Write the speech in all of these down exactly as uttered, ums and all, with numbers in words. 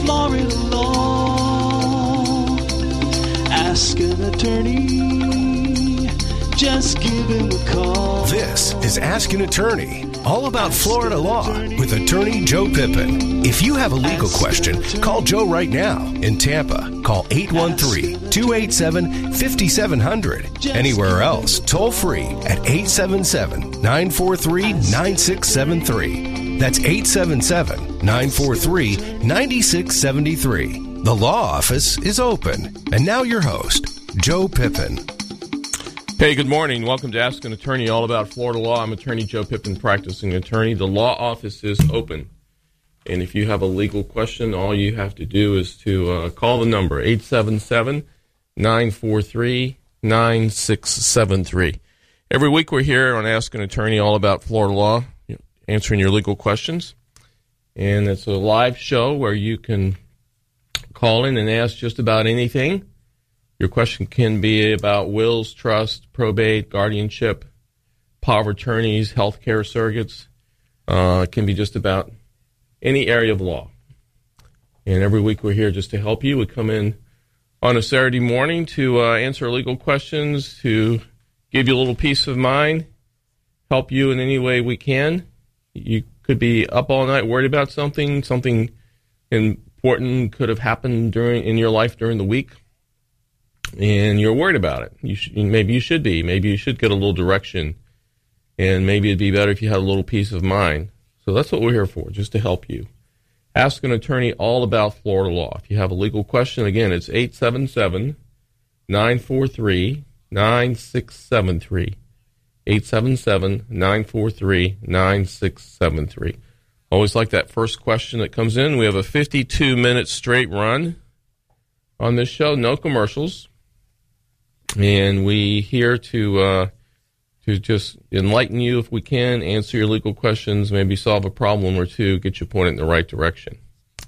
Florida law. Ask an attorney, just give him a call. This is Ask an Attorney, all about Florida law with attorney Joe Pippin. If you have a legal question, call Joe right now in Tampa. Call eight one three, two eight seven, five seven zero zero. Anywhere else, toll free at eight seven seven, nine four three, nine six seven three. That's eight seven seven, nine four three, nine six seven three. The law office is open. And now your host, Joe Pippin. Hey, good morning. Welcome to Ask an Attorney, all about Florida law. I'm attorney Joe Pippin, practicing attorney. The law office is open. And if you have a legal question, all you have to do is to uh, call the number, eight seven seven, nine four three, nine six seven three. Every week we're here on Ask an Attorney, all about Florida law, answering your legal questions. And it's a live show where you can call in and ask just about anything. Your question can be about wills, trust, probate, guardianship, power of attorneys, health care surrogates. Uh, it can be just about any area of law. And every week we're here just to help you. We come in on a Saturday morning to uh, answer legal questions, to give you a little peace of mind, help you in any way we can. You could be up all night worried about something, something important could have happened during in your life during the week, and you're worried about it. You sh- maybe you should be. Maybe you should get a little direction, and maybe it'd be better if you had a little peace of mind. So that's what we're here for, just to help you. Ask an Attorney all about Florida law. If you have a legal question, again, it's eight seven seven, nine four three, nine six seven three. eight seven seven, nine four three, nine six seven three. Always like that first question that comes in. We have a fifty-two minute straight run on this show, no commercials. And we here to uh, to just enlighten you if we can, answer your legal questions, maybe solve a problem or two, get you pointed in the right direction.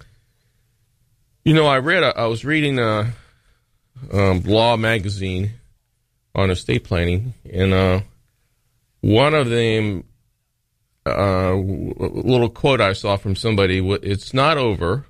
You know, I read, I was reading a, a law magazine on estate planning, and uh, one of them, uh, little quote I saw from somebody, it's not over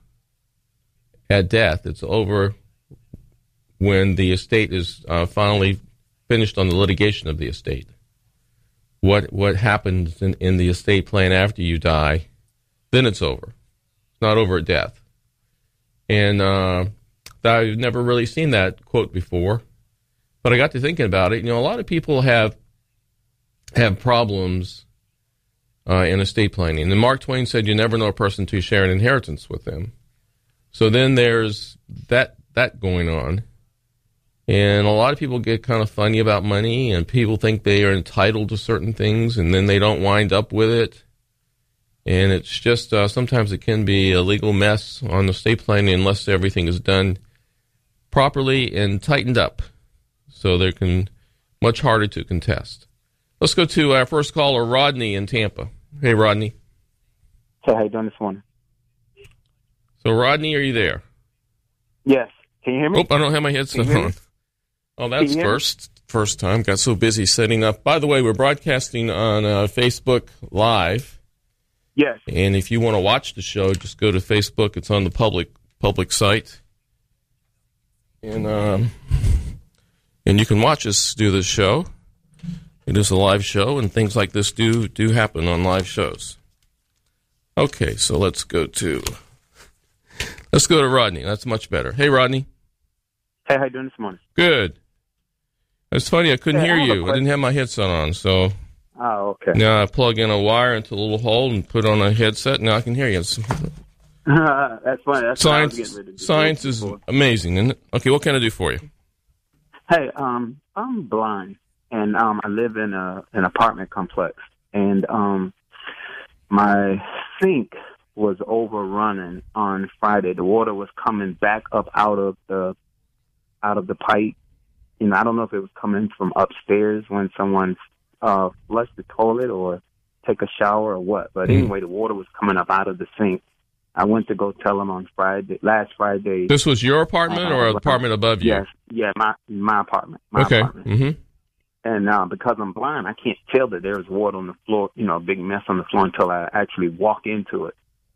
at death, it's over when the estate is uh, finally finished on the litigation of the estate. What what happens in, in the estate plan after you die, then it's over. It's not over at death. And uh, I've never really seen that quote before, but I got to thinking about it. You know, a lot of people have have problems uh, in estate planning. And Mark Twain said, you never know a person till you share an inheritance with them. So then there's that that going on. And a lot of people get kind of funny about money, and people think they are entitled to certain things, and then they don't wind up with it. And it's just, uh, sometimes it can be a legal mess on estate planning unless everything is done properly and tightened up. So they can, much harder to contest. Let's go to our first caller, Rodney in Tampa. Hey, Rodney. Hey, how you doing this morning? So, Rodney, are you there? Yes. Can you hear me? Oh, I don't have my headset on. Oh, that's first first time. Got so busy setting up. By the way, we're broadcasting on uh, Facebook Live. Yes. And if you want to watch the show, just go to Facebook. It's on the public public site. And um, and you can watch us do this show. It is a live show, and things like this do do happen on live shows. Okay, so let's go to let's go to Rodney. That's much better. Hey, Rodney. Hey, how you doing this morning? Good. It's funny, I couldn't hey, hear I you. I didn't have my headset on, so oh, okay. Now I plug in a wire into a little hole and put on a headset. Now I can hear you. That's funny. That's science. what I was getting ready to do Science is before. amazing, isn't it? Okay, what can I do for you? Hey, um, I'm blind, and um, I live in a an apartment complex, and um, my sink was overrunning on Friday. The water was coming back up out of the out of the pipe. You know, I don't know if it was coming from upstairs when someone uh, flushed the toilet or take a shower or what. But mm. anyway, the water was coming up out of the sink. I went to go tell them on Friday, last Friday. This was your apartment uh, or an apartment above you? Yes, yeah, my my apartment. My okay. apartment. Mm-hmm. And uh, because I'm blind, I can't tell that there's water on the floor, you know, a big mess on the floor until I actually walk into it.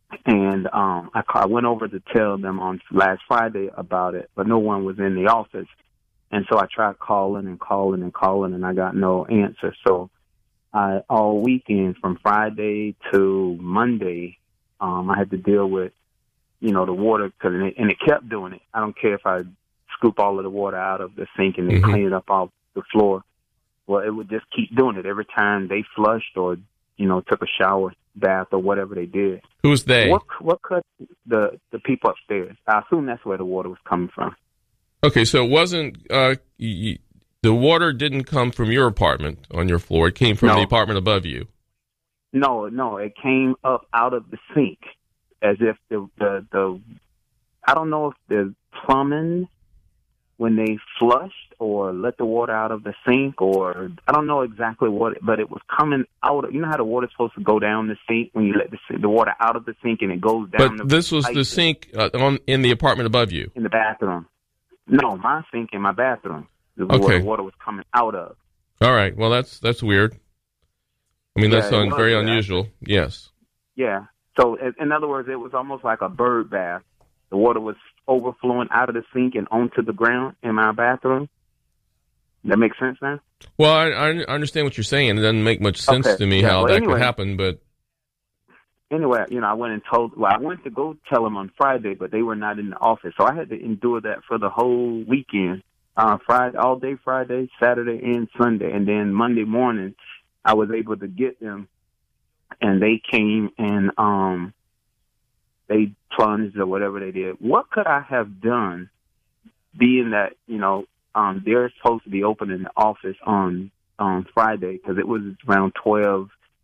And um, I, I went over to tell them on last Friday about it, but no one was in the office. And so I tried calling and calling and calling, and I got no answer. So I, all weekend from Friday to Monday, um, I had to deal with, you know, the water, cause it, and it kept doing it. I don't care if I scoop all of the water out of the sink and then mm-hmm. clean it up off the floor. Well, it would just keep doing it every time they flushed or, you know, took a shower, bath, or whatever they did. Who's they? What what could the the people upstairs? I assume that's where the water was coming from. Okay, so it wasn't uh, y- the water didn't come from your apartment on your floor. It came from no. the apartment above you. No, no, it came up out of the sink, as if the the, the I don't know if the plumbing when they flushed or let the water out of the sink, or I don't know exactly what, but it was coming out of, you know how the water's supposed to go down the sink when you let the, the water out of the sink and it goes down. But the this was the sink uh, on in the apartment above you? In the bathroom. No, my sink in my bathroom. The okay. water, water was coming out of. All right. Well, that's that's weird. I mean, yeah, that's un- was, very yeah. unusual. Yes. Yeah. So, in other words, it was almost like a bird bath. The water was overflowing out of the sink and onto the ground in my bathroom. That makes sense now? Well, I, I understand what you're saying. It doesn't make much sense okay. to me yeah. how well, that anyway, could happen, but... Anyway, you know, I went and told... Well, I went to go tell them on Friday, but they were not in the office. So I had to endure that for the whole weekend. Uh, Friday, all day Friday, Saturday, and Sunday. And then Monday morning, I was able to get them, and they came and... um. They plunged or whatever they did. What could I have done, being that, you know, um, they're supposed to be opening the office on on Friday, because it was around twelve,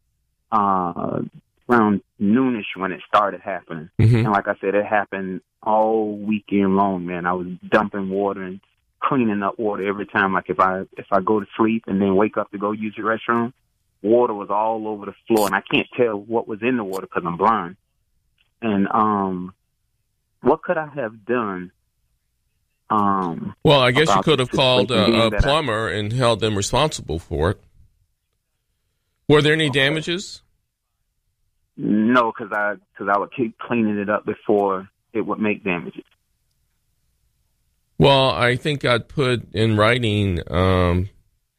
uh, around noonish when it started happening. Mm-hmm. And like I said, it happened all weekend long, man. I was dumping water and cleaning up water every time. Like if I if I go to sleep and then wake up to go use the restroom, water was all over the floor, and I can't tell what was in the water because I'm blind. And um, what could I have done? Um, well, I guess you could have called uh, a plumber I, and held them responsible for it. Were there any okay. damages? No, because I because I would keep cleaning it up before it would make damages. Well, I think I'd put in writing. Um,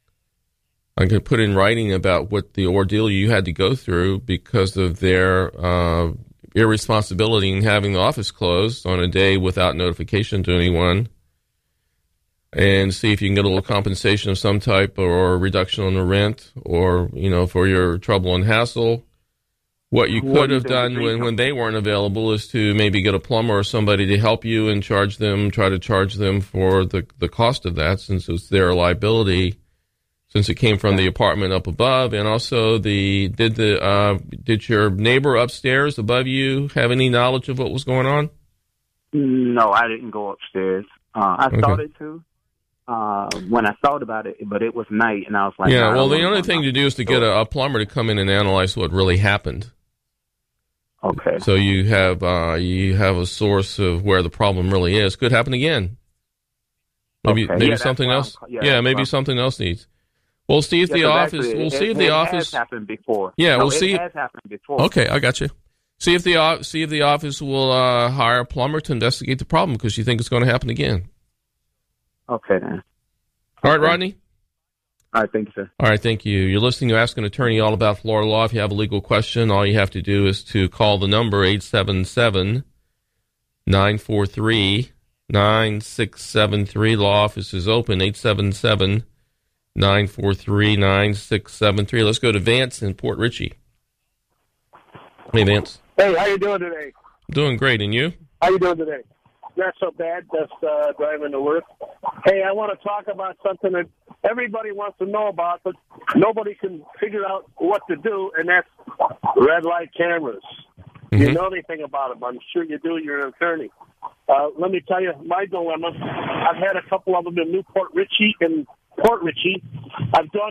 I could put in writing about what the ordeal you had to go through because of their. Uh, irresponsibility in having the office closed on a day without notification to anyone, and see if you can get a little compensation of some type or a reduction on the rent, or, you know, for your trouble and hassle. What you could have done when, when they weren't available is to maybe get a plumber or somebody to help you and charge them, try to charge them for the, the cost of that, since it's their liability, since it came from the apartment up above. And also, the did the uh, did your neighbor upstairs above you have any knowledge of what was going on? No, I didn't go upstairs. Uh, I okay. started to uh, when I thought about it, but it was night, and I was like, yeah. No, well, the only thing to do is to get a, a plumber to come in and analyze what really happened. Okay. So you have uh, you have a source of where the problem really is. Could happen again. Maybe okay. maybe yeah, something else. Yeah, yeah maybe something else needs. We'll see if yeah, the office. Actually, we'll it, see if it, the it office has happened before. Yeah, no, we'll it see. It has happened before. Okay, I got you. See if the see if the office will uh, hire a plumber to investigate the problem, because you think it's going to happen again. Okay, then. All right, okay. Rodney. All right, thank you, sir. All right, thank you. You're listening to Ask an Attorney all about Florida law. If you have a legal question, all you have to do is to call the number eight seven seven, nine four three, nine six seven three. Law office is open, eight seven seven, nine four three, nine six seven three. Let's go to Vance in Port Richey. Hey, Vance. Hey, how you doing today? Doing great, and you? How you doing today? Not so bad, just uh, driving to work. Hey, I want to talk about something that everybody wants to know about, but nobody can figure out what to do, and that's red light cameras. Mm-hmm. You know anything about them? I'm sure you do. You're an attorney. Uh, let me tell you my dilemma. I've had a couple of them in Newport Richey and Port Richey. I've done,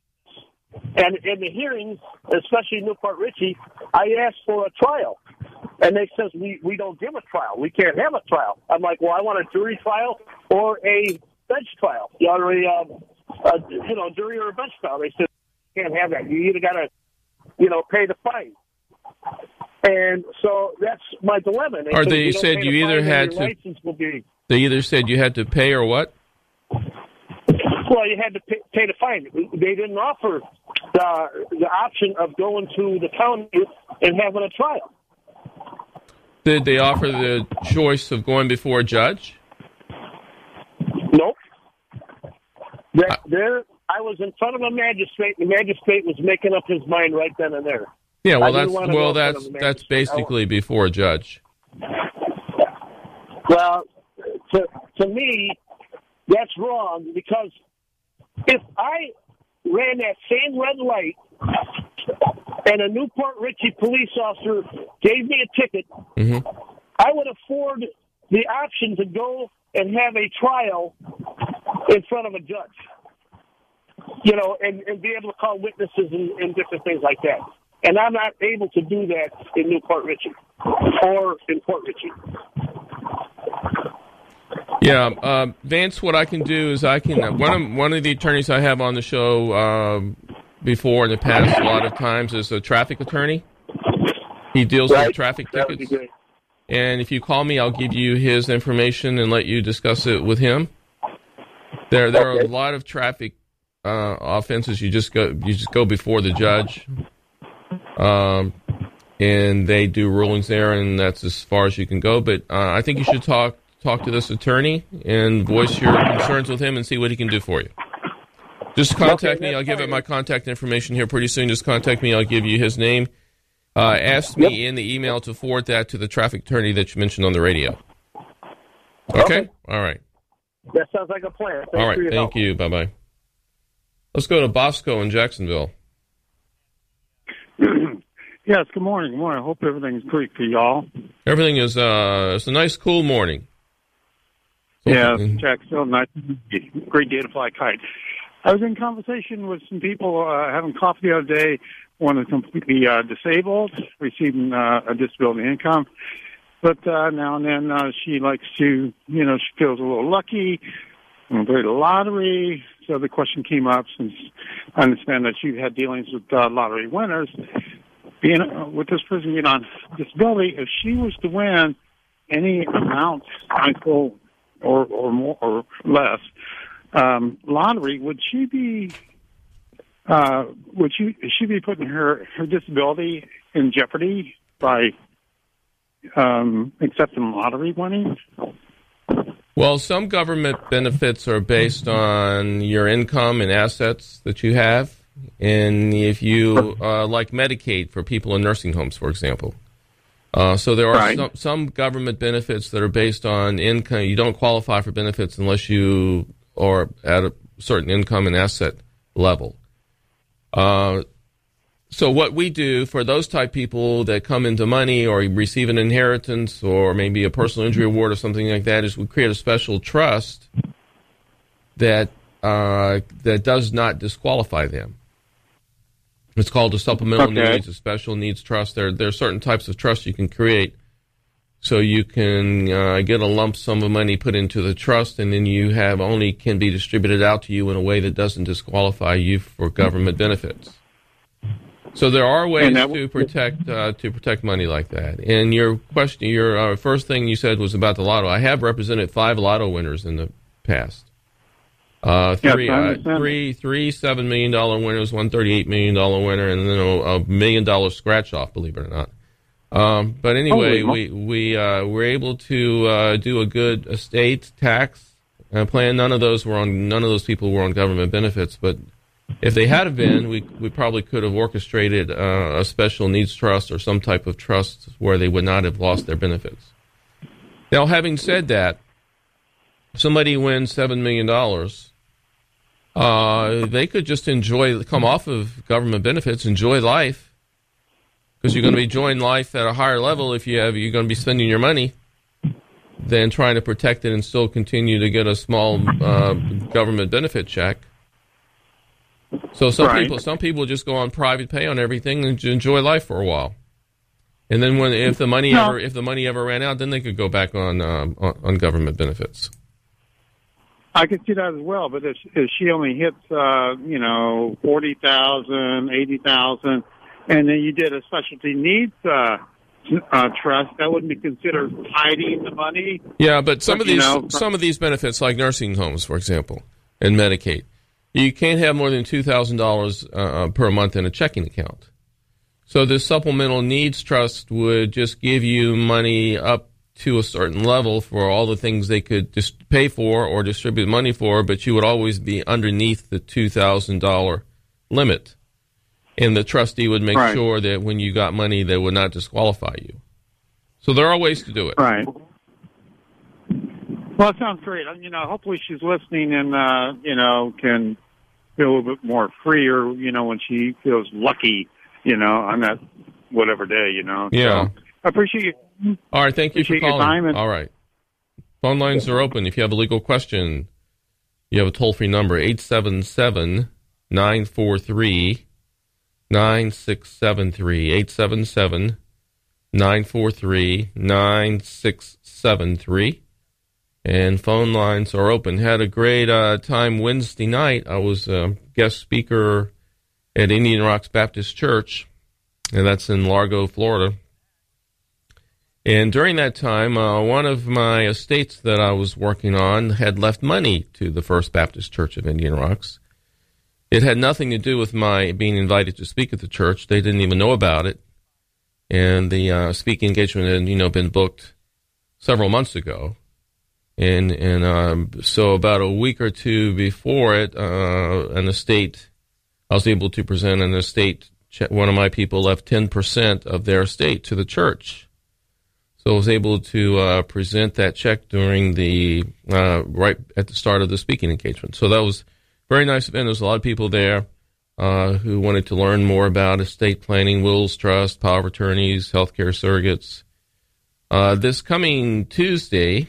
and in the hearings, especially Newport Richey, I asked for a trial. And they says, we, we don't give a trial. We can't have a trial. I'm like, well, I want a jury trial or a bench trial. You know, or a, uh, a, you know, jury or a bench trial. They said, you can't have that. You either got to, you know, pay the fine. And so that's my dilemma. They Or said, they you don't said pay you the either fine, had your to- license will be. They either said you had to pay or what? Well, you had to pay, pay the fine. They didn't offer the the option of going to the county and having a trial. Did they offer the choice of going before a judge? Nope. There, there, I was in front of a magistrate. The magistrate was making up his mind right then and there. Yeah, I well, didn't that's wanna go well, in front that's of a that's magistrate. basically before a judge. Well, to to me, that's wrong because if I ran that same red light and a Newport Richey police officer gave me a ticket, Mm-hmm. I would afford the option to go and have a trial in front of a judge, you know, and, and be able to call witnesses and, and different things like that. And I'm not able to do that in Newport Richey or in Port Richey. Yeah, um, Vance. What I can do is I can uh, one of one of the attorneys I have on the show um, before in the past a lot of times is a traffic attorney. He deals Right. with traffic That would be tickets. great. And if you call me, I'll give you his information and let you discuss it with him. There, there are Okay. a lot of traffic uh, offenses. You just go, you just go before the judge, um, and they do rulings there, and that's as far as you can go. But uh, I think you should talk talk to this attorney and voice your concerns with him and see what he can do for you. Just contact Okay, me. I'll give fine. it my contact information here pretty soon. Just contact me. I'll give you his name. Uh, ask me in the email to forward that to the traffic attorney that you mentioned on the radio. Okay? Okay. All right. That sounds like a plan. Thanks All right. for your Thank help. you. Bye-bye. Let's go to Bosco in Jacksonville. Yes, good morning. Good morning. I hope everything's great for y'all. Everything is, uh, it's a nice, cool morning. So- Yeah, Jacksonville, nice, great day to fly a kite. I was in conversation with some people uh, having coffee the other day. One is completely uh, disabled, receiving uh, a disability income. But uh, now and then uh, she likes to, you know, she feels a little lucky, and play the lottery. So the question came up, since I understand that you had dealings with uh, lottery winners, being uh, with this person being on disability, if she was to win any amount, Michael, or or more or less, um, lottery, would she be uh, would she she be putting her her disability in jeopardy by um, accepting lottery winnings? Well, some government benefits are based on your income and assets that you have. And if you, uh, like Medicaid for people in nursing homes, for example. Uh, so there are Right. some, some government benefits that are based on income. You don't qualify for benefits unless you are at a certain income and asset level. Uh, so what we do for those type people that come into money or receive an inheritance or maybe a personal injury award or something like that is we create a special trust that uh, that does not disqualify them. It's called a supplemental Okay. needs, a special needs trust. There, there are certain types of trusts you can create, so you can uh, get a lump sum of money put into the trust, and then you have only can be distributed out to you in a way that doesn't disqualify you for government benefits. So there are ways And that to w- protect uh, to protect money like that. And your question, your uh, first thing you said was about the lotto. I have represented five lotto winners in the past. Uh, Yes, three, I uh, understand. three, three seven million dollar winners, one thirty-eight million dollar winner, and then a, a million dollar scratch off. Believe it or not. Um, but anyway, Holy we we uh, were able to uh, do a good estate tax uh, plan. None of those were on. None of those people were on government benefits. But if they had have been, we we probably could have orchestrated uh, a special needs trust or some type of trust where they would not have lost their benefits. Now, having said that, somebody wins seven million dollars. Uh, they could just enjoy, come off of government benefits, enjoy life, because you're going to be enjoying life at a higher level if you have, you're going to be spending your money than trying to protect it and still continue to get a small uh, government benefit check. So some Right. people, some people just go on private pay on everything and j- enjoy life for a while, and then when if the money No. ever if the money ever ran out, then they could go back on um, on, on government benefits. I could see that as well, but if, if she only hits, uh, you know, forty thousand, eighty thousand, and then you did a specialty needs uh, uh, trust, that wouldn't be considered hiding the money. Yeah, but some But, of you these know, some of these benefits, like nursing homes, for example, and Medicaid, you can't have more than two thousand dollars uh, per month in a checking account. So this supplemental needs trust would just give you money up to a certain level for all the things they could just pay for or distribute money for, but you would always be underneath the two thousand dollars limit. And the trustee would make Right. sure that when you got money, they would not disqualify you. So there are ways to do it. Right. Well, it sounds great. You know, hopefully she's listening and, uh, you know, can feel a little bit more freer, you know, when she feels lucky, you know, on that whatever day, you know. Yeah. So, I appreciate you. All right, thank you for Appreciate your calling. time and- All right. Phone lines are open. If you have a legal question, you have a toll-free number, eight seven seven, nine four three, nine six seven three, eight seven seven, nine four three, nine six seven three. And phone lines are open. Had a great uh, time Wednesday night. I was a guest speaker at Indian Rocks Baptist Church, and that's in Largo, Florida. And during that time, uh, one of my estates that I was working on had left money to the First Baptist Church of Indian Rocks. It had nothing to do with my being invited to speak at the church. They didn't even know about it. And the uh, speaking engagement had, you know, been booked several months ago. And and um, so about a week or two before it, uh, an estate, I was able to present an estate. One of my people left ten percent of their estate to the church. So I was able to uh, present that check during the, uh, right at the start of the speaking engagement. So that was a very nice event. There was a lot of people there uh, who wanted to learn more about estate planning, wills, trust, power of attorneys, healthcare surrogates. Uh, this coming Tuesday,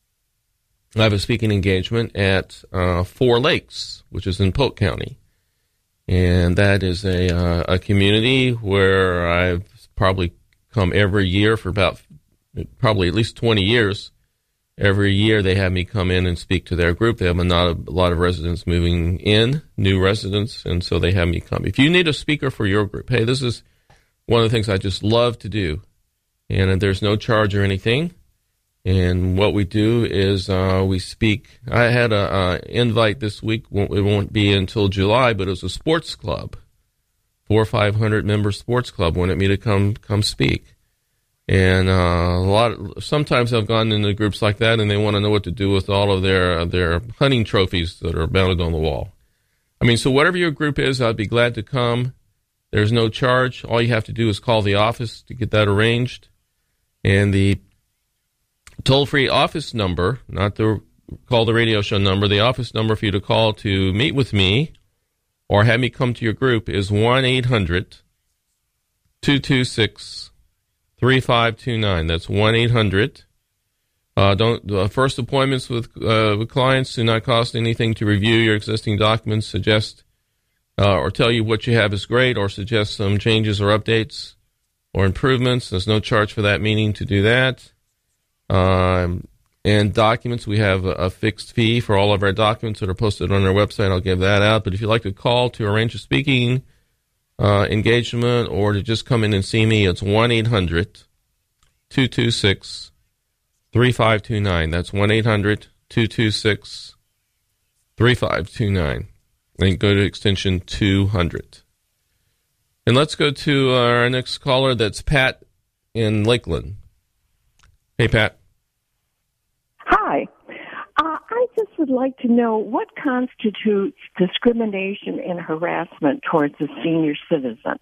I have a speaking engagement at uh, Four Lakes, which is in Polk County. And that is a, uh, a community where I've probably come every year for about probably at least twenty years. Every year they have me come in and speak to their group. They have a lot of, a lot of residents moving in, new residents, and so they have me come. If you need a speaker for your group, hey, this is one of the things I just love to do. And there's no charge or anything. And what we do is uh, we speak. I had an uh, invite this week. It won't be until July, but it was a sports club, four or five hundred member sports club wanted me to come come speak. And uh, a lot. Of, sometimes I've gone into groups like that, and they want to know what to do with all of their their hunting trophies that are mounted on the wall. I mean, so whatever your group is, I'd be glad to come. There's no charge. All you have to do is call the office to get that arranged. And the toll-free office number, not the call the radio show number, the office number for you to call to meet with me or have me come to your group is one eight hundred, two two six, three five two nine. That's one eight hundred. Uh, don't uh, first appointments with uh, with clients do not cost anything. To review your existing documents, suggest uh, or tell you what you have is great, or suggest some changes or updates or improvements. There's no charge for that meeting to do that. Um, and documents, we have a, a fixed fee for all of our documents that are posted on our website. I'll give that out. But if you'd like to call to arrange a speaking uh, engagement or to just come in and see me, it's one eight hundred, two two six, three five two nine. That's one eight hundred, two two six, three five two nine. And go to extension two hundred. And let's go to our next caller. That's Pat in Lakeland. Hey, Pat. Hi. Uh, I just would like to know what constitutes discrimination and harassment towards a senior citizen.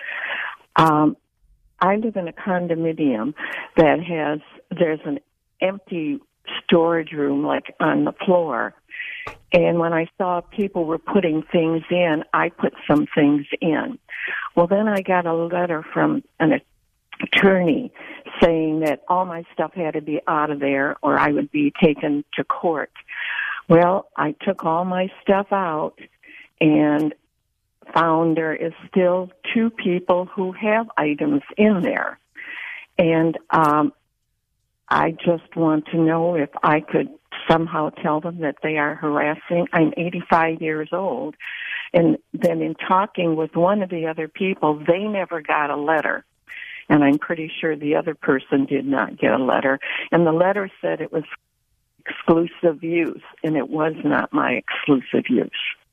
Um, I live in a condominium that has, there's an empty storage room like on the floor. And when I saw people were putting things in, I put some things in. Well, then I got a letter from an attorney saying that all my stuff had to be out of there or I would be taken to court. Well, I took all my stuff out and found there is still two people who have items in there. And um, I just want to know if I could somehow tell them that they are harassing. I'm eighty-five years old. And then in talking with one of the other people, they never got a letter. and I'm pretty sure the other person did not get a letter. And the letter said it was exclusive use, and it was not my exclusive use.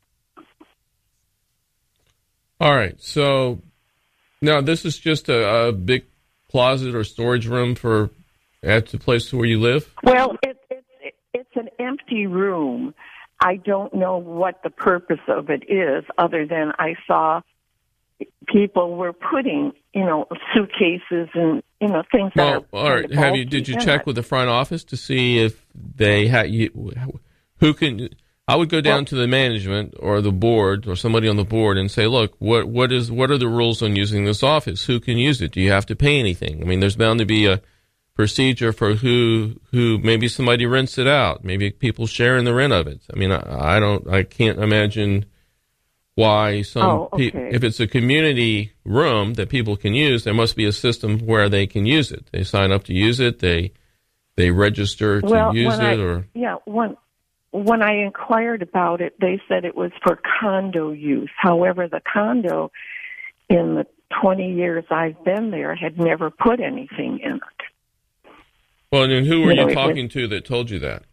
All right. So now this is just a, a big closet or storage room for at the place where you live? Well, it, it, it, it's an empty room. I don't know what the purpose of it is, other than I saw people were putting, you know, suitcases and, you know, things well, that are all right. Have you? Did you check it. with the front office to see if they had you? Who can? I would go down well, to the management or the board or somebody on the board and say, look, what what is what are the rules on using this office? Who can use it? Do you have to pay anything? I mean, there's bound to be a procedure for who who maybe somebody rents it out. Maybe people share in the rent of it. I mean, I, I don't. I can't imagine why some oh, okay. pe- if it's a community room that people can use, there must be a system where they can use it. They sign up to use it. They they register to well, use it. I, or yeah, when when I inquired about it, they said it was for condo use. However, the condo in the twenty years I've been there had never put anything in it. Well, and then who were you, you know, talking was, to that told you that?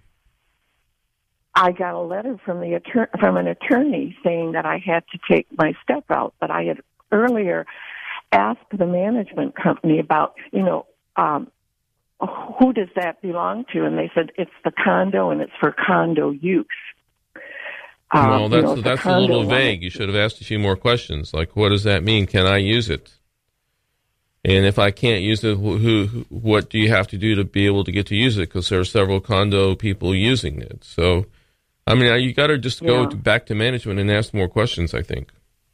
I got a letter from the attorney, from an attorney saying that I had to take my stuff out, but I had earlier asked the management company about, you know, um, who does that belong to, and they said it's the condo and it's for condo use. Um, well, that's you know, that's a little vague. You should have asked a few more questions, like what does that mean? Can I use it? And if I can't use it, who, who, what do you have to do to be able to get to use it? Because there are several condo people using it. So, I mean, you got to just go yeah. to, back to management and ask more questions, I think.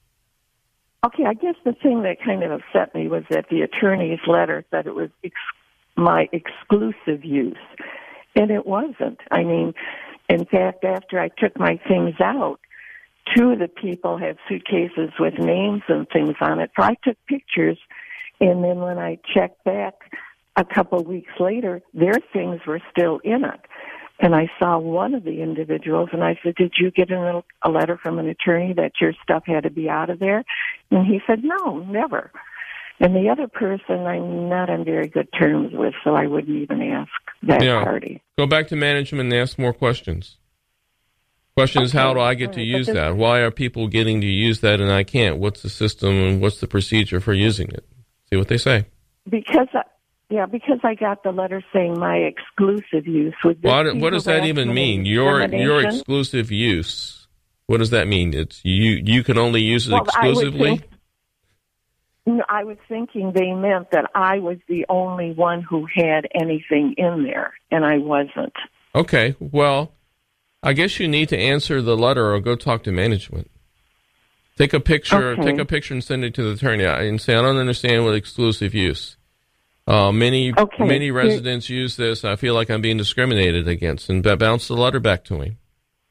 Okay, I guess the thing that kind of upset me was that the attorney's letter said it was ex- my exclusive use, and it wasn't. I mean, in fact, after I took my things out, two of the people had suitcases with names and things on it, so I took pictures. And then when I checked back a couple of weeks later, their things were still in it. And I saw one of the individuals, and I said, did you get a, a letter from an attorney that your stuff had to be out of there? And he said, no, never. And the other person I'm not on very good terms with, so I wouldn't even ask that yeah. party. Go back to management and ask more questions. Question is, okay. How do I get All to right, use that? Why are people getting to use that and I can't? What's the system and what's the procedure for using it? See what they say. Because, I, yeah, because I got the letter saying my exclusive use. Would this what, be what does that even mean? Your your exclusive use. What does that mean? It's you. You can only use it well, exclusively. I, think, no, I was thinking they meant that I was the only one who had anything in there, and I wasn't. Okay. Well, I guess you need to answer the letter or go talk to management. Take a picture. Okay. Take a picture and send it to the attorney and say, "I don't understand what exclusive use. Uh, many okay. many residents use this. I feel like I'm being discriminated against." And bounce the letter back to me.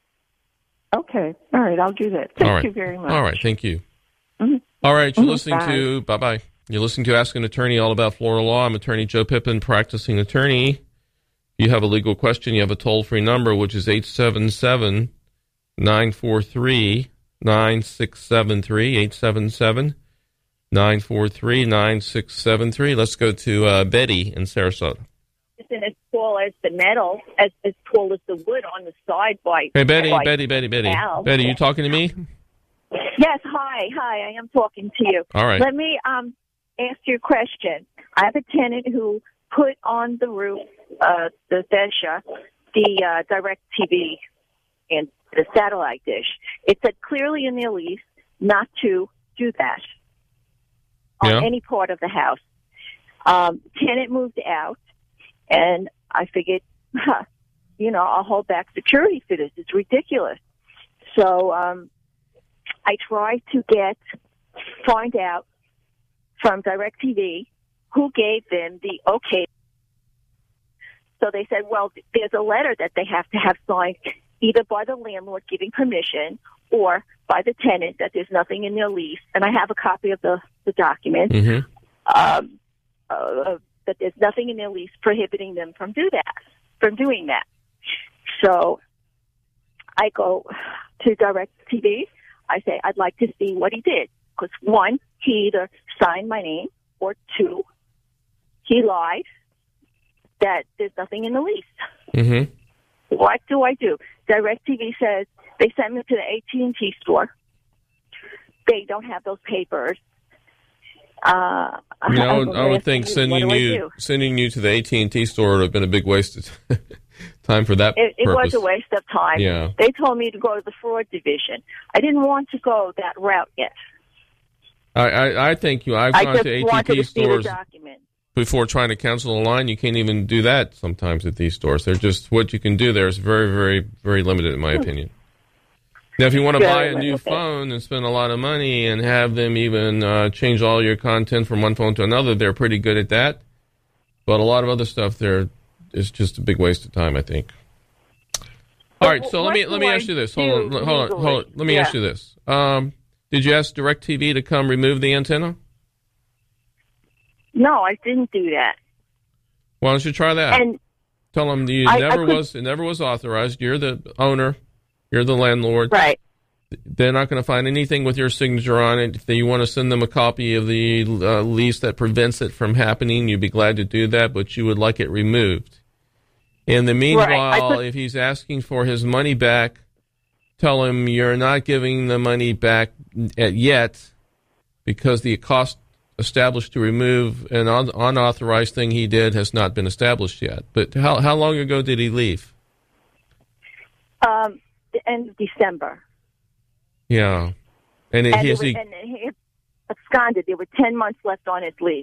Okay. All right. I'll do that. Thank All right. you very much. All right. Thank you. Mm-hmm. All right. You're mm-hmm. listening Bye. to bye bye. You're listening to Ask an Attorney, all about Florida law. I'm Attorney Joe Pippin, practicing attorney. You have a legal question. You have a toll free number, which is eight seven seven, nine four three, nine six seven three, eight seven seven, nine four three, nine six seven three. Let's go to uh, Betty in Sarasota. Isn't as tall as the metal, as, as tall as the wood on the side by... Hey, Betty, by Betty, Betty, Betty. Al. Betty, you talking to me? Yes, hi, hi, I am talking to you. All right. Let me um, ask you a question. I have a tenant who put on the roof, uh, the fascia, the uh, direct T V and the satellite dish. It said clearly in their lease not to do that on yeah. any part of the house. Um, tenant moved out, and I figured, huh, you know, I'll hold back security for this. It's ridiculous. So um, I tried to get, find out from DirecTV who gave them the okay. So they said, well, there's a letter that they have to have signed either by the landlord giving permission or by the tenant that there's nothing in their lease. And I have a copy of the, the document, mm-hmm. um, uh, that there's nothing in their lease prohibiting them from do that, from doing that. So I go to DirecTV. I say, I'd like to see what he did. Because one, he either signed my name, or two, he lied that there's nothing in the lease. Mm-hmm. What do I do? DirecTV says they sent me to the A T and T store. They don't have those papers. Uh, You know, I would, I would think what sending do I you do? sending you to the A T and T store would have been a big waste of time for that It, it purpose. was a waste of time. Yeah. They told me to go to the fraud division. I didn't want to go that route yet. I, I, I think you. I've I gone just to A T and wanted T to see the stores document. before trying to cancel a line. You can't even do that sometimes at these stores. They're just what you can do there is very, very, very limited, in my Hmm. opinion. Now, if you want to Very buy a new limited. phone and spend a lot of money and have them even uh, change all your content from one phone to another, they're pretty good at that. But a lot of other stuff there is just a big waste of time, I think. All right, so let what me do let me I ask you this. do Hold on, hold on, hold on. legally? Let me Yeah. ask you this. Um, did you ask DirecTV to come remove the antenna? No, I didn't do that. Why don't you try that? And Tell them you I- I never could- was it never was authorized. You're the owner. You're the landlord. right. They're not going to find anything with your signature on it. If they, you want to send them a copy of the uh, lease that prevents it from happening, you'd be glad to do that, but you would like it removed. In the meanwhile, put- if he's asking for his money back, tell him you're not giving the money back at yet because the cost established to remove an un- unauthorized thing he did has not been established yet. But how how long ago did he leave? Um, the end of December. Yeah. And, it, And, it has was, he, and he absconded. There were ten months left on his lease.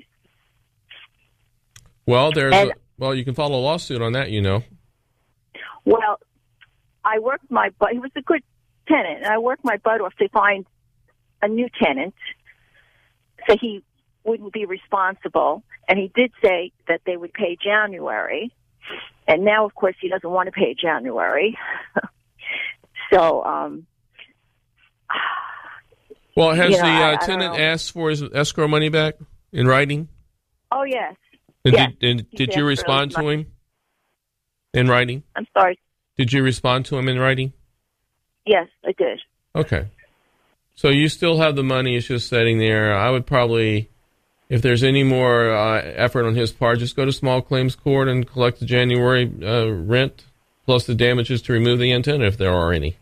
well, there's and- a, well, you can file a lawsuit on that, you know. Well, I worked my butt. He was a good tenant, and I worked my butt off to find a new tenant so he wouldn't be responsible. And he did say that they would pay January. And now, of course, he doesn't want to pay January. so, um, Well, has You know, the I- I uh, don't tenant know. asked for his escrow money back in writing? oh, yes. And Yes, did, and he did asked you for respond his to money. him in writing? I'm sorry. Did you respond to him in writing? Yes, I did. Okay. So you still have the money. It's just sitting there. I would probably, if there's any more uh, effort on his part, just go to small claims court and collect the January uh, rent plus the damages to remove the antenna if there are any.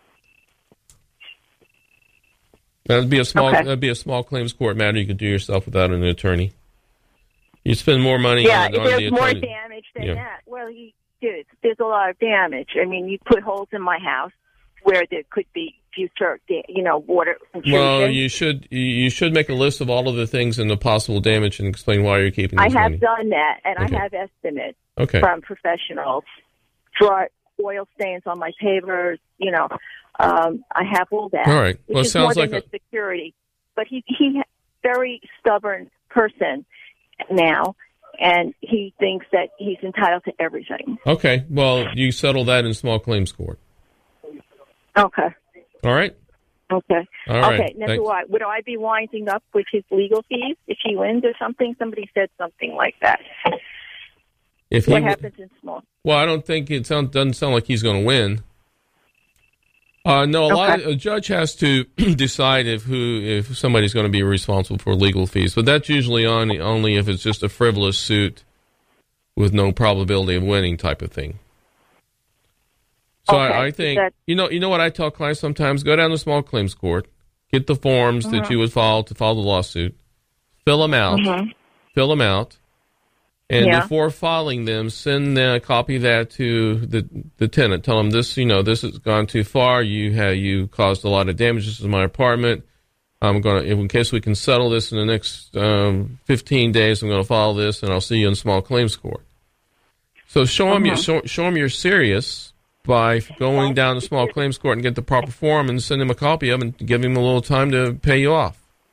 That'd be a small. Okay. That'd be a small claims court matter you could do yourself without an attorney. You spend more money Yeah, on, on there's the more attorney. damage than Yeah. that. Well, he did. There's a lot of damage. I mean, you put holes in my house where there could be future, da- you know, water intrusion. Well, you should you should make a list of all of the things and the possible damage and explain why you're keeping I this have money. done that, and Okay. I have estimates Okay. from professionals. Dry oil stains on my pavers, you know. Um, I have all that. All right. Which Well, it is sounds more like than a- the security. But he he very stubborn person now, and he thinks that he's entitled to everything. Okay. Well, you settle that in small claims court. Okay. All right. Okay. All right. Okay. Now, Thanks. do I, would I be winding up with his legal fees if he wins or something? Somebody said something like that. If he What w- happens in small? Well, I don't think it sound, doesn't sound like he's going to win. Uh, no, a lot. Of, Okay. a judge has to decide if who if somebody's going to be responsible for legal fees, but that's usually on only if it's just a frivolous suit with no probability of winning type of thing. So Okay, I, I think that- you know you know what I tell clients sometimes: go down to small claims court, get the forms Uh-huh. that you would file to file the lawsuit, fill them out, Mhm. fill them out, and Yeah. before filing them, send a copy of that to the the tenant. Tell them this, you know, this has gone too far. You have you caused a lot of damages to my apartment. I'm going to, in case we can settle this in the next um, fifteen days, I'm going to file this, and I'll see you in small claims court. So show them you show, show them you're serious by going down to small claims court and get the proper form and send him a copy of it and give him a little time to pay you off.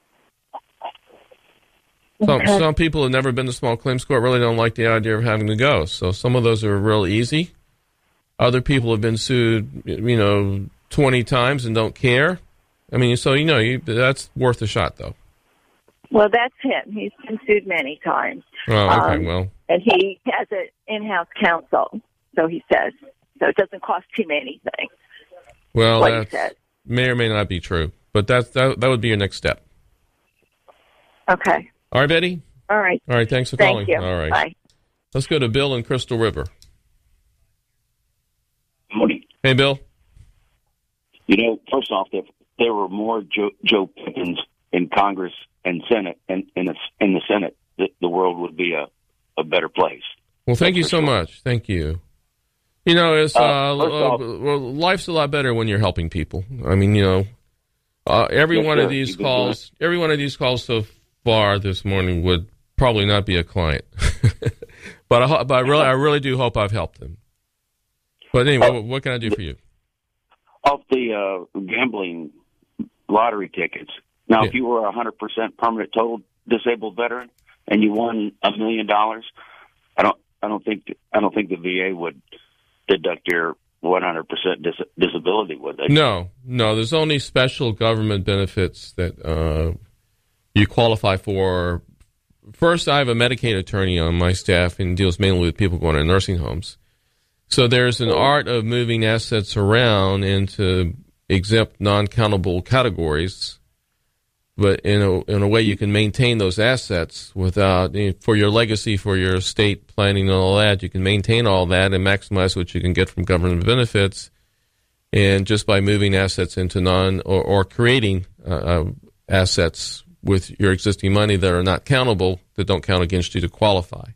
Some, Okay. some people have never been to small claims court really don't like the idea of having to go. So some of those are real easy. Other people have been sued, you know, twenty times and don't care. I mean, so, you know, you, that's worth a shot, though. Well, that's him. He's been sued many times. Oh, okay, Um, well. And he has an in-house counsel, so he says. So it doesn't cost him anything. Well, what he that says. may or may not be true. But that's, that, that would be your next step. Okay. All right, Betty? All right. All right. Thanks for Thank calling. you. All right. Bye. Let's go to Bill in Crystal River. Morning. Hey, Bill. You know, first off, if there were more Joe, Joe Pippins in Congress and Senate and in the, in the Senate, the, the world would be a, a better place. Well, thank you so sure. much. Thank you. You know, it's uh, Uh, uh, first off- well, life's a lot better when you're helping people. I mean, you know, uh, every Yes, one sir. of these You've been calls, every one of these calls so far this morning would probably not be a client, but I, ho- but I really, I really do hope I've helped them. But anyway, Uh, what, what can I do for you? Off the uh, gambling lottery tickets. Now, Yeah. if you were a one hundred percent permanent total disabled veteran and you won a million dollars, I don't, I don't think, I don't think the V A would deduct your one hundred percent dis- disability, would they? No, no. There's only special government benefits that uh, you qualify for. First, I have a Medicaid attorney on my staff and deals mainly with people going to nursing homes. So there's an art of moving assets around into exempt, non-countable categories. But in a, in a way, you can maintain those assets without, for your legacy, for your estate planning and all that, you can maintain all that and maximize what you can get from government benefits. And just by moving assets into non, or, or creating uh, uh, assets with your existing money that are not countable, that don't count against you to qualify.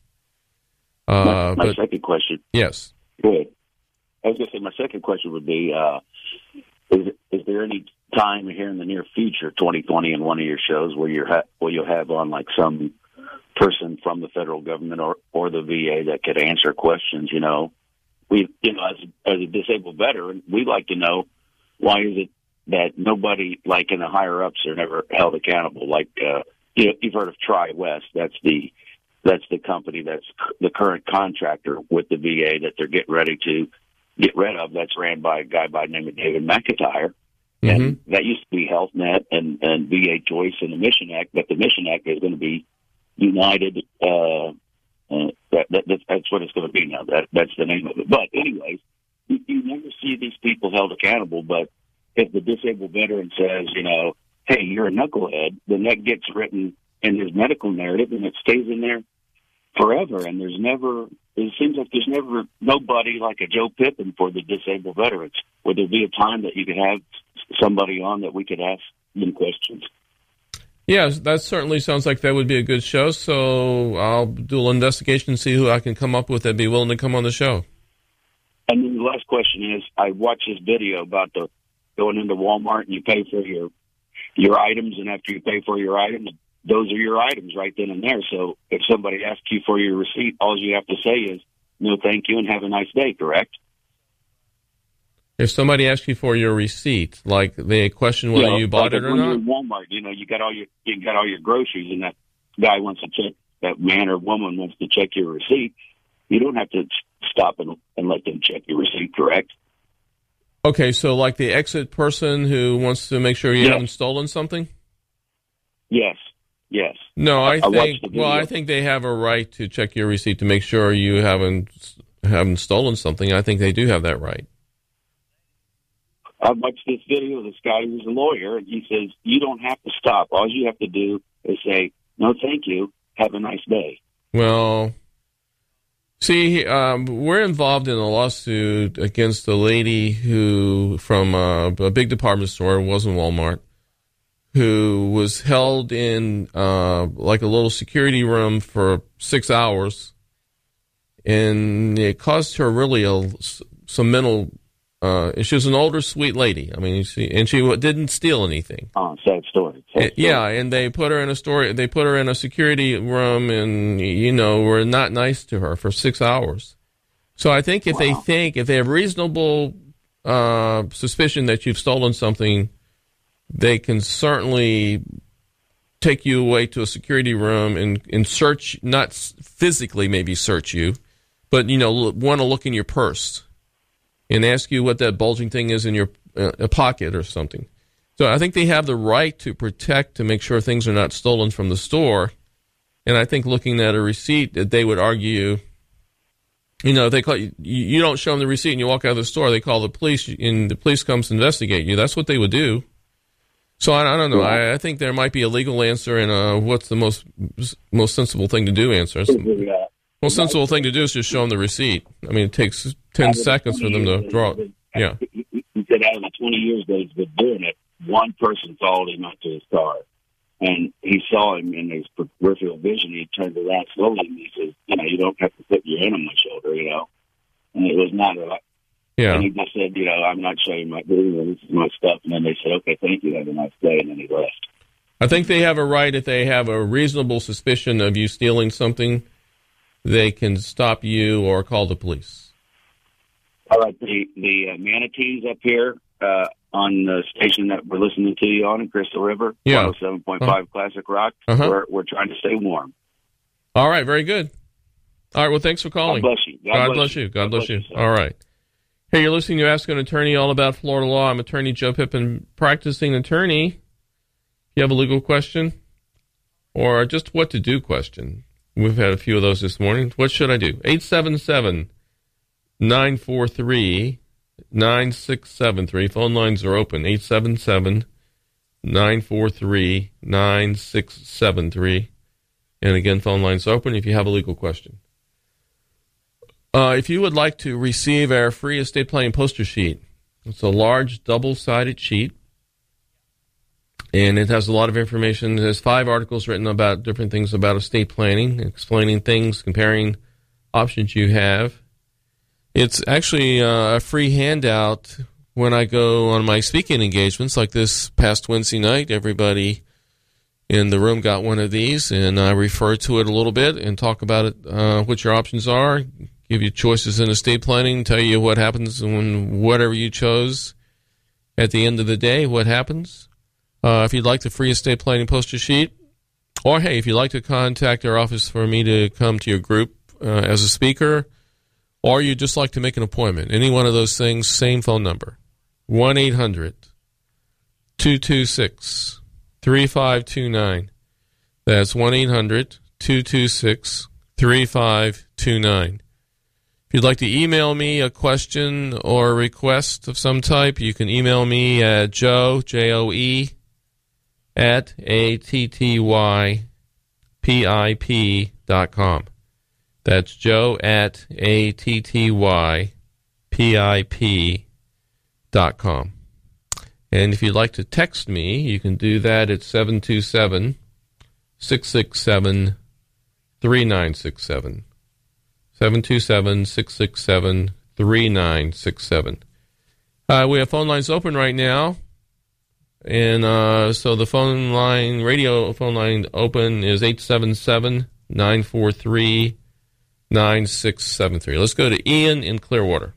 Uh, my my but, second question. yes. Good. I was going to say my second question would be: uh, Is is there any time here in the near future, twenty twenty, in one of your shows where you ha- where you'll have on like some person from the federal government or, or the V A that could answer questions? You know, we you know as as a disabled veteran, we like to know why is it that nobody like in the higher ups are never held accountable? Like uh, you know, you've heard of Tri-West. That's the That's the company that's the current contractor with the V A that they're getting ready to get rid of. That's ran by a guy by the name of David McIntyre. Mm-hmm. And that used to be Health Net and, and V A Choice and the Mission Act, but the Mission Act is going to be United. Uh, uh, that, that, that's, that's what it's going to be now. That, that's the name of it. But anyways, you, you never see these people held accountable. But if the disabled veteran says, you know, hey, you're a knucklehead, then that gets written in his medical narrative and it stays in there forever. And there's never, it seems like there's never nobody like a Joe Pippin for the disabled veterans. Would there be a time that you could have somebody on that we could ask them questions? Yes, that certainly sounds like that would be a good show. So I'll do a little investigation and see who I can come up with that'd be willing to come on the show. And then the last question is, I watched this video about the going into Walmart and you pay for your your items, and after you pay for your items, those are your items right then and there. So if somebody asks you for your receipt, all you have to say is, no, thank you, and have a nice day, correct? If somebody asks you for your receipt, like they question whether you, know, you bought like it or when not? you're in Walmart, you know, you got all your you got all your groceries, and that guy wants to check, that man or woman wants to check your receipt. You don't have to stop and, and let them check your receipt, correct? Okay, so like the exit person who wants to make sure you Yes. haven't stolen something? Yes, yes. No, I, I watched think the video. well, I think they have a right to check your receipt to make sure you haven't haven't stolen something. I think they do have that right. I watched this video of this guy who's a lawyer, and he says, you don't have to stop. All you have to do is say, no, thank you, have a nice day. Well, see, um, we're involved in a lawsuit against a lady who, from uh, a big department store, it wasn't Walmart, who was held in uh, like a little security room for six hours, and it caused her really a, some mental. Uh, she was an older, sweet lady. I mean, she, and she didn't steal anything. Oh, sad story. Sad story. Yeah, and they put her in a story. They put her in a security room, and you know, were not nice to her for six hours. So I think if wow. they think, if they have reasonable uh, suspicion that you've stolen something, they can certainly take you away to a security room and, and search, not physically maybe search you, but you know, want to look in your purse and ask you what that bulging thing is in your uh, pocket or something. So I think they have the right to protect, to make sure things are not stolen from the store. And I think looking at a receipt, that they would argue, you know, if they call you, you don't show them the receipt and you walk out of the store, they call the police, and the police comes to investigate you. That's what they would do. So I, I don't know. I, I think there might be a legal answer and uh, what's the most most sensible thing to do answer. The most sensible thing to do is just show them the receipt. I mean, it takes ten seconds for them to draw it. Yeah. He said out of the twenty years that he's been doing it, one person followed him out to his car. And he saw him in his peripheral vision. He turned around slowly and he says, you know, you don't have to put your hand on my shoulder, you know. And it was not a... Yeah. And he just said, you know, I'm not showing my, this is my stuff. And then they said, okay, thank you, have a nice day. And then he left. I think they have a right, if they have a reasonable suspicion of you stealing something, they can stop you or call the police. All right, the, the uh, manatees up here uh, on the station that we're listening to you on in Crystal River, yeah. one oh seven point five uh-huh. Classic Rock, uh-huh. we're, we're trying to stay warm. All right, very good. All right, well, thanks for calling. God bless you. God, God bless, bless you. you. God, God bless you. you All right. Hey, you're listening to Ask an Attorney, all about Florida law. I'm attorney Joe Pippin, practicing attorney. If you have a legal question or just what to do question, we've had a few of those this morning. What should I do? eight seven seven, nine four three, nine six seven three. Phone lines are open. eight seven seven, nine four three, nine six seven three. And again, phone lines are open if you have a legal question. Uh, if you would like to receive our free estate planning poster sheet, it's a large double-sided sheet, and it has a lot of information. There's five articles written about different things about estate planning, explaining things, comparing options you have. It's actually uh, a free handout when I go on my speaking engagements, like this past Wednesday night. Everybody in the room got one of these, and I refer to it a little bit and talk about it, uh, what your options are, give you choices in estate planning, tell you what happens when whatever you chose at the end of the day, what happens. Uh, if you'd like the free estate planning poster sheet, or hey, if you'd like to contact our office for me to come to your group uh, as a speaker, or you'd just like to make an appointment, any one of those things, same phone number, one eight hundred, two two six, three five two nine. That's one eight hundred, two two six, three five two nine. If you'd like to email me a question or a request of some type, you can email me at Joe, J O E, at A T T Y P I P dot com. That's Joe at A T T Y P I P dot com. And if you'd like to text me, you can do that at seven two seven, six six seven, three nine six seven. seven two seven, six six seven, three nine six seven. Uh, we have phone lines open right now. And uh, so the phone line, radio phone line open is eight seven seven, nine four three, nine six seven three. Let's go to Ian in Clearwater.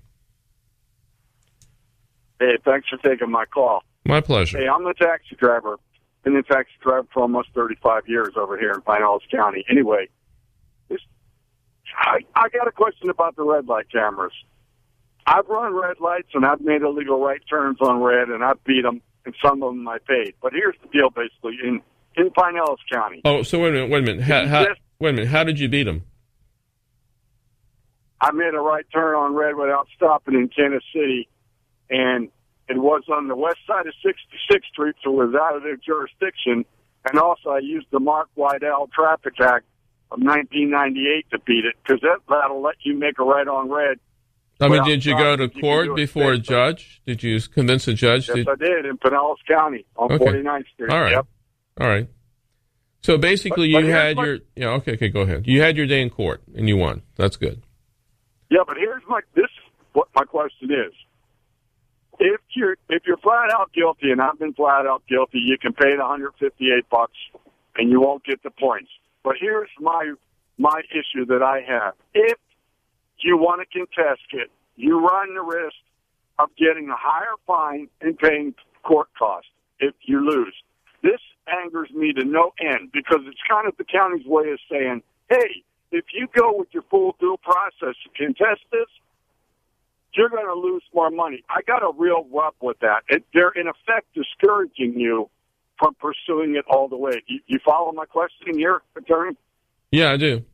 Hey, thanks for taking my call. My pleasure. Hey, I'm a taxi driver. Been a taxi driver for almost thirty-five years over here in Pinellas County. Anyway, this, I, I got a question about the red light cameras. I've run red lights, and I've made illegal right turns on red, and I've beat them, and some of them I paid. But here's the deal, basically, in, in Pinellas County. Oh, so wait a minute, wait a minute. How, how, just, wait a minute. How did you beat them? I made a right turn on red without stopping in Kansas City, and it was on the west side of sixty-sixth Street, so it was out of their jurisdiction. And also I used the Mark Wydell Traffic Act of nineteen ninety-eight to beat it, because that, that'll let you make a right on red. I mean, did you go to court before a judge? Did you convince a judge? Yes, did... I did, in Pinellas County on okay. forty-ninth Street. All right. Yep. All right. So basically but, but you had my, your... Yeah, okay, okay, go ahead. You had your day in court, and you won. That's good. Yeah, but here's my... This is what my question is. If you're if you're flat out guilty, and I've been flat out guilty, you can pay the one hundred fifty-eight bucks, and you won't get the points. But here's my my issue that I have. If you want to contest it, you run the risk of getting a higher fine and paying court costs if you lose. This angers me to no end, because it's kind of the county's way of saying, hey, if you go with your full due process to contest this, you're going to lose more money. I got a real rub with that. It, they're, in effect, discouraging you from pursuing it all the way. You, you follow my question here, attorney? Yeah, I do.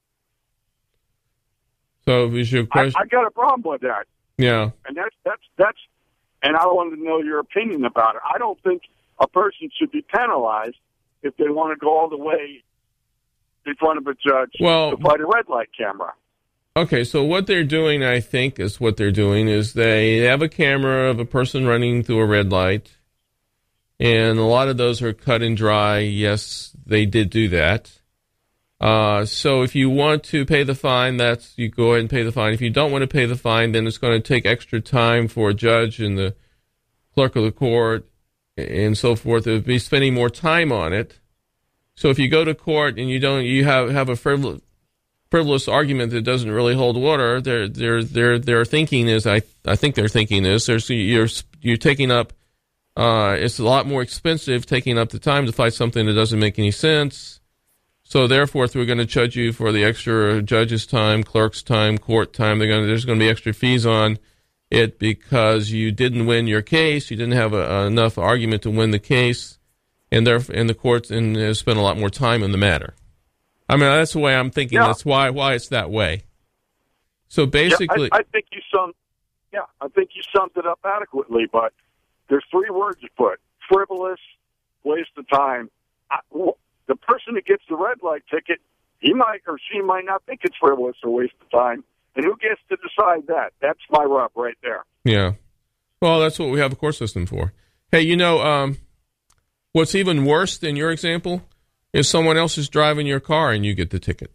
So is your question? I, I got a problem with that. Yeah. And that's, that's, that's, and I wanted to know your opinion about it. I don't think a person should be penalized if they want to go all the way in front of a judge well, to fight a red light camera. Okay, so what they're doing, I think, is what they're doing is they have a camera of a person running through a red light, and a lot of those are cut and dry. Yes, they did do that. Uh, so if you want to pay the fine, that's you go ahead and pay the fine. If you don't want to pay the fine, then it's going to take extra time for a judge and the clerk of the court and so forth. They'll be spending more time on it. So if you go to court and you don't, you have have a frivolous, frivolous argument that doesn't really hold water. Their their their their thinking is, I I think their thinking is, there's you're you're taking up. Uh, it's a lot more expensive taking up the time to fight something that doesn't make any sense. So therefore, we're going to charge you for the extra judge's time, clerk's time, court time. They're going to, there's going to be extra fees on it because you didn't win your case. You didn't have a, a enough argument to win the case, and there and the courts and uh, spent a lot more time on the matter. I mean, that's the way I'm thinking. Yeah. That's why why it's that way. So basically, yeah, I, I think you summed. Yeah, I think you summed it up adequately. But there's three words you put: frivolous, waste of time. I, the person that gets the red light ticket, he might or she might not think it's frivolous or waste of time. And who gets to decide that? That's my rub right there. Yeah. Well, that's what we have a court system for. Hey, you know, um, what's even worse than your example is someone else is driving your car and you get the ticket.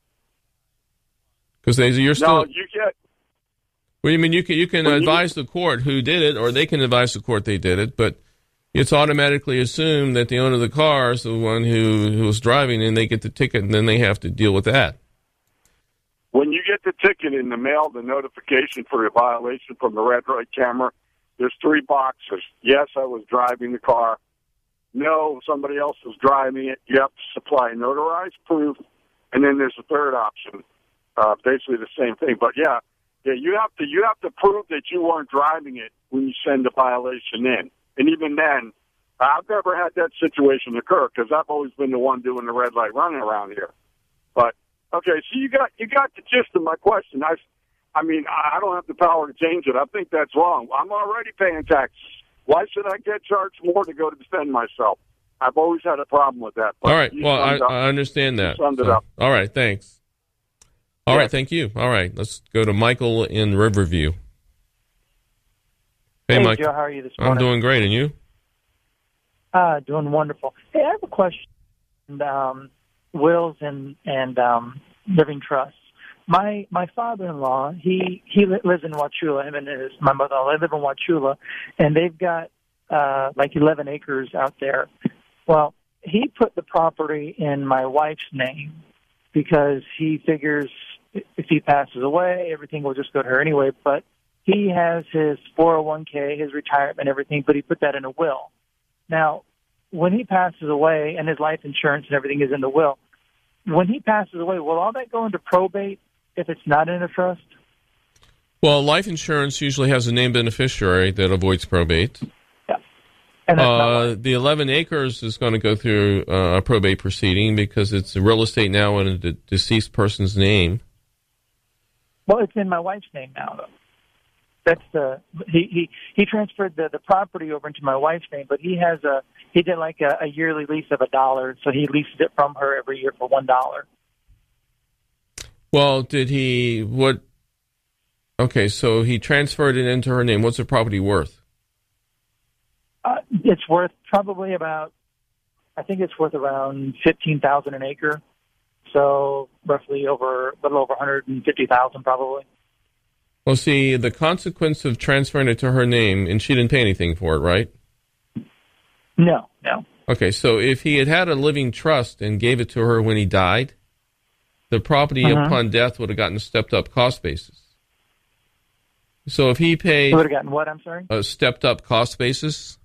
Because you're still... No, you get... Well, you mean you can, you can advise the court who did it, or they can advise the court they did it, but it's automatically assumed that the owner of the car is the one who, who was driving, and they get the ticket, and then they have to deal with that. When you get the ticket in the mail, the notification for a violation from the red light camera, there's three boxes. Yes, I was driving the car. No, somebody else was driving it. You have to supply notarized proof. And then there's a third option, uh, basically the same thing. But, yeah, yeah, you have to you have to prove that you weren't driving it when you send the violation in. And even then, I've never had that situation occur because I've always been the one doing the red light running around here. But okay, so you got you got the gist of my question. I, I mean, I don't have the power to change it. I think that's wrong. I'm already paying taxes. Why should I get charged more to go to defend myself? I've always had a problem with that. All right, well, I, up, I understand that. Summed it so, up. All right, thanks. All yeah. right, thank you. All right, let's go to Michael in Riverview. Hey, hey Mike. Joe, how are you this morning? I'm doing great, and you? Uh, doing wonderful. Hey, I have a question. Um, wills and and um, living trusts. My my father-in-law, he he lives in Wauchula. Him and his my mother-in-law live in Wauchula, and they've got uh, like eleven acres out there. Well, he put the property in my wife's name because he figures if he passes away, everything will just go to her anyway. But he has his four oh one k, his retirement, everything, but he put that in a will. Now, when he passes away, and his life insurance and everything is in the will, when he passes away, will all that go into probate if it's not in a trust? Well, life insurance usually has a named beneficiary that avoids probate. Yeah. And that's uh, not the eleven acres is going to go through uh, a probate proceeding because it's real estate now in a de- deceased person's name. Well, it's in my wife's name now, though. That's the he he he transferred the the property over into my wife's name, but he has a he did like a, a yearly lease of a dollar, so he leases it from her every year for one dollar. Well, did he what? Okay, so he transferred it into her name. What's the property worth? Uh, it's worth probably about, I think it's worth around fifteen thousand an acre, so roughly over a little over one hundred and fifty thousand probably. Well, see, the consequence of transferring it to her name, and she didn't pay anything for it, right? No, no. Okay, so if he had had a living trust and gave it to her when he died, the property uh-huh. upon death would have gotten a stepped-up cost basis. So if he paid... He would have gotten what, I'm sorry? A stepped-up cost basis.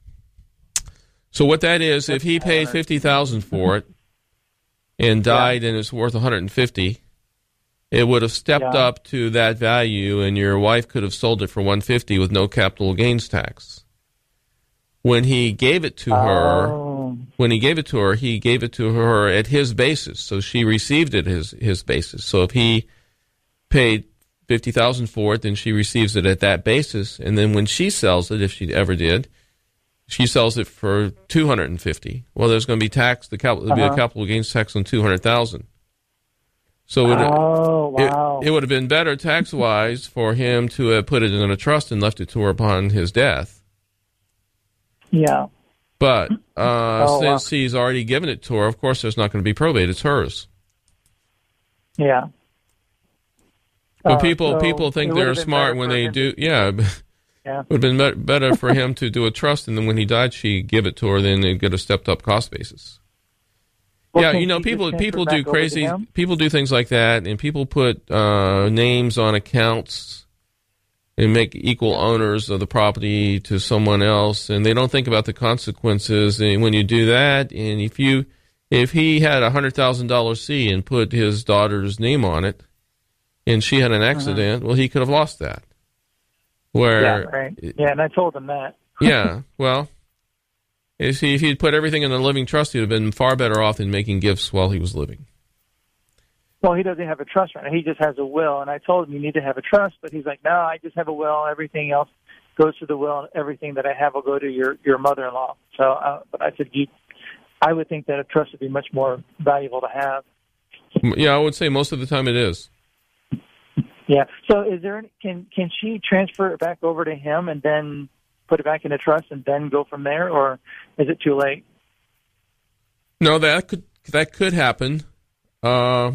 So what that is, That's if he paid fifty thousand dollars for it and died yeah. and it's worth one hundred fifty thousand dollars, it would have stepped yeah. up to that value, and your wife could have sold it for one hundred fifty dollars with no capital gains tax. When he gave it to her, oh. when he gave it to her, he gave it to her at his basis, so she received it his his basis. So if he paid fifty thousand dollars for it, then she receives it at that basis, and then when she sells it, if she ever did, she sells it for two hundred fifty. Well, there's going to be tax. The capital, there'll Uh-huh. be a capital gains tax on two hundred thousand. So it, Oh, wow. it, it would have been better tax wise for him to have put it in a trust and left it to her upon his death. Yeah. But uh, Oh, wow. since he's already given it to her, of course, there's not going to be probate. It's hers. Yeah. But Uh, people so people it think would they're have been smart better when for they him do. to- Yeah. Yeah. It would have been be- better for him to do a trust, and then when he died, she give it to her, then they'd get a stepped-up cost basis. Well, yeah, can you know, she just people transfer people back do over to crazy, him? people do things like that, and people put uh, names on accounts and make equal owners of the property to someone else, and they don't think about the consequences. And when you do that, and if you if he had a hundred thousand dollar C and put his daughter's name on it, and she had an accident, well, he could have lost that. Where, Yeah, right. Yeah, and I told him that. yeah, well, if he if he'd put everything in a living trust, he'd have been far better off than making gifts while he was living. Well, he doesn't have a trust right now. He just has a will, and I told him you need to have a trust, but he's like, no, I just have a will. Everything else goes to the will, and everything that I have will go to your your mother-in-law. So, uh, but I said, you, I would think that a trust would be much more valuable to have. Yeah, I would say most of the time it is. Yeah. So, is there any, can can she transfer it back over to him and then put it back in a trust and then go from there, or is it too late? No, that could that could happen. Uh,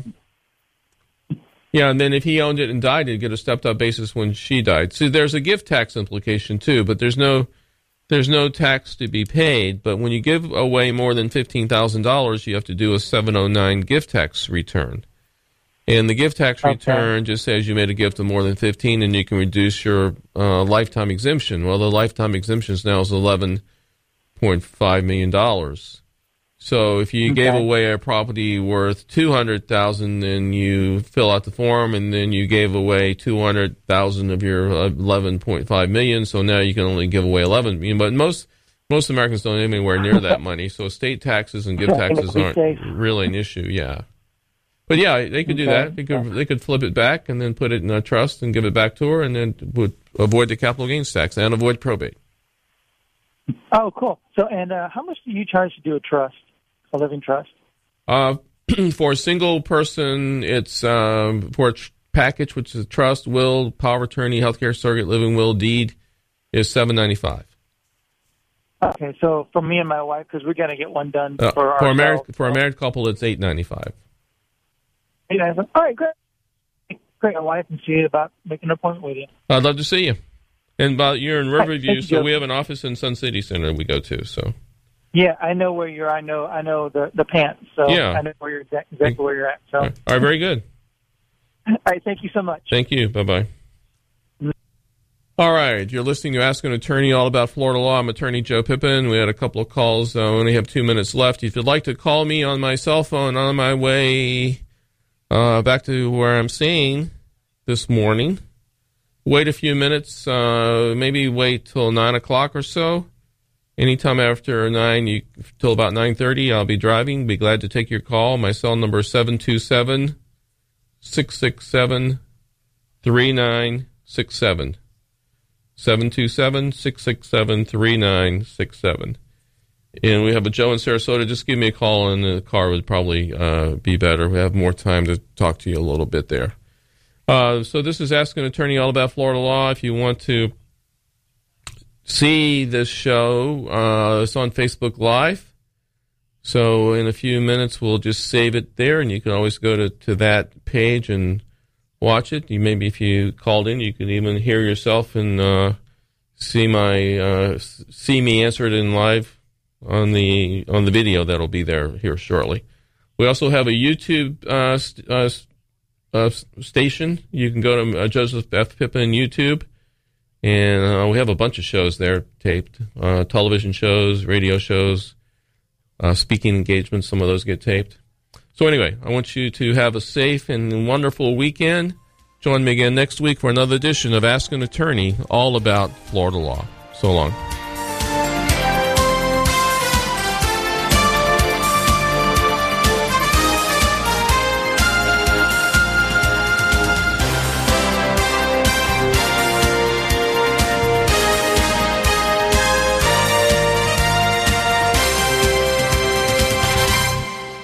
yeah, and then if he owned it and died, he'd get a stepped-up basis when she died. See, there's a gift tax implication too, but there's no there's no tax to be paid. But when you give away more than fifteen thousand dollars, you have to do a seven oh nine gift tax return. And the gift tax Okay. return just says you made a gift of more than fifteen, and you can reduce your uh, lifetime exemption. Well, the lifetime exemption now is eleven point five million dollars. So if you Okay. gave away a property worth two hundred thousand dollars, then you fill out the form, and then you gave away two hundred thousand dollars of your eleven point five million dollars. So now you can only give away eleven million dollars. But most most Americans don't have anywhere near that money. So estate taxes and gift Yeah, and taxes we aren't say- really an issue. Yeah. But yeah, they could do Okay. that. They could they could flip it back and then put it in a trust and give it back to her, and then would avoid the capital gains tax and avoid probate. Oh, cool. So, and uh, how much do you charge to do a trust, a living trust? Uh, for a single person, it's um, for a tr- package, which is a trust, will, power of attorney, healthcare surrogate, living will, deed, is seven ninety five. Okay, so for me and my wife, because we got to get one done Uh, for for a ourselves. married for a married couple, it's eight ninety five. You know, I was like, all right, great. Great, my wife and see about making an appointment with you. I'd love to see you. And about you're in Hi, Riverview, thank you, so Joe. we have an office in Sun City Center we go to. So Yeah, I know where you're. I know. I know the the pants. So Yeah. I know where you're exact, exactly where you're at. So, all right, very good. all right, thank you so much. Thank you. Bye-bye. All right. You're listening to Ask an Attorney all about Florida law. I'm Attorney Joe Pippin. We had a couple of calls. I uh, only have two minutes left. If you'd like to call me on my cell phone on my way uh, back to where I'm staying this morning, wait a few minutes. Uh, maybe wait till nine o'clock or so. Anytime after nine, you, till about nine thirty, I'll be driving. Be glad to take your call. My cell number is seven two seven, six six seven, three nine six seven. seven two seven, six six seven, three nine six seven. And we have a Joe in Sarasota. Just give me a call, and the car would probably uh, be better. We have more time to talk to you a little bit there. Uh, so this is Ask an Attorney all about Florida law. If you want to see this show, uh, it's on Facebook Live. So in a few minutes, we'll just save it there, and you can always go to, to that page and watch it. You maybe if you called in, you can even hear yourself and uh, see my uh, see me answer it in live on the on the video that'll be there here shortly. We also have a YouTube uh, st- uh, uh, station. You can go to uh, Joseph F. Pippin YouTube, and uh, we have a bunch of shows there taped: uh, television shows, radio shows, uh, speaking engagements. Some of those get taped. So anyway, I want you to have a safe and wonderful weekend. Join me again next week for another edition of Ask an Attorney, all about Florida law. So long.